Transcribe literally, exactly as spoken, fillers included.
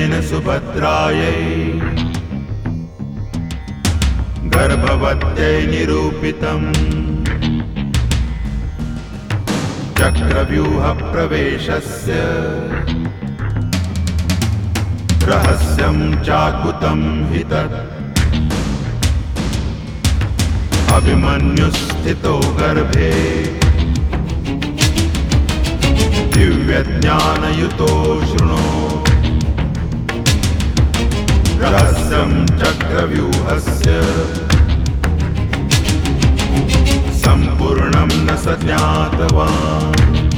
भीमेन सुभद्रायै गर्भवत्यै निरूपितम् चक्रव्यूहप्रवेशस्य रहस्यं चाद्भुतं हि तत् अभिमन्युस्थितो गर्भे दिव्यज्ञानयुतो शृणु रहस्यं चक्रव्यूहस्य सम्पूर्णं न स ज्ञातवान्।